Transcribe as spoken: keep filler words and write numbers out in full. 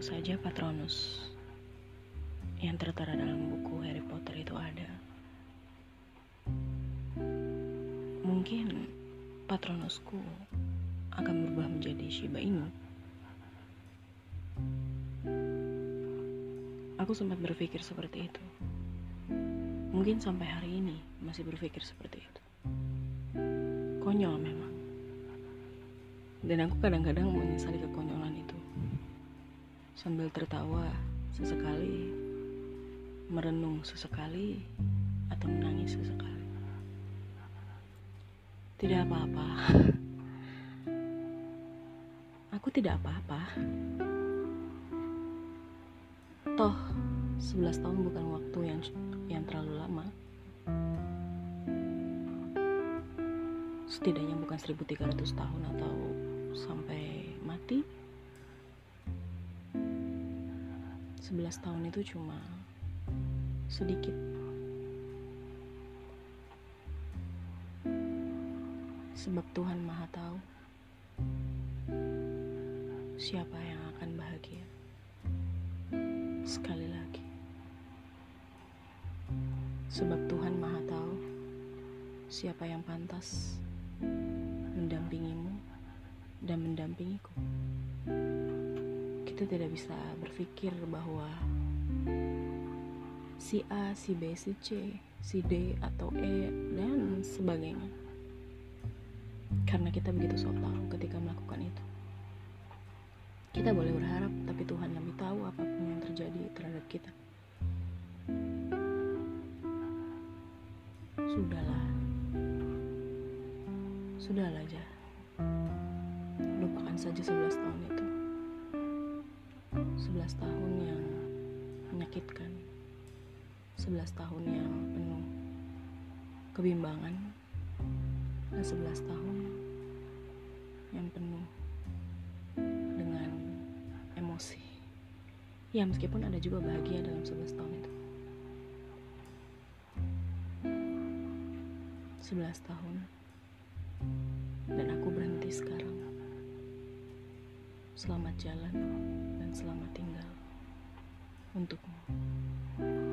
saja Patronus yang tertera dalam buku Harry Potter itu ada. Mungkin Patronusku akan berubah menjadi Shiba Inu. Aku sempat berpikir seperti itu. Mungkin sampai hari ini masih berpikir seperti itu. Konyol memang. Dan aku kadang-kadang menyesali kekonyolan itu. Sambil tertawa sesekali, merenung sesekali, atau menangis sesekali. Tidak apa-apa. Aku tidak apa-apa. Toh, sebelas tahun bukan waktu yang yang terlalu lama. Setidaknya bukan seribu tiga ratus tahun atau sampai mati. sebelas tahun itu cuma sedikit. Sebab Tuhan Maha Tahu siapa yang akan bahagia. Sekali lagi. Sebab Tuhan Maha Tahu siapa yang pantas mendampingimu dan mendampingiku. Kita tidak bisa berpikir bahwa si A, si B, si C, si D atau E dan sebagainya, karena kita begitu sok tahu ketika melakukan itu. Kita boleh berharap, tapi Tuhan lebih tahu apapun yang terjadi terhadap kita. Sudahlah, sudahlah aja. Lupakan saja sebelas tahun itu. sebelas tahun yang menyakitkan. sebelas tahun yang penuh kebimbangan. Dan sebelas tahun yang penuh dengan emosi. Ya, meskipun ada juga bahagia dalam sebelas tahun itu. sebelas tahun. Dan aku berhenti sekarang. Selamat jalan dan selamat tinggal untukmu.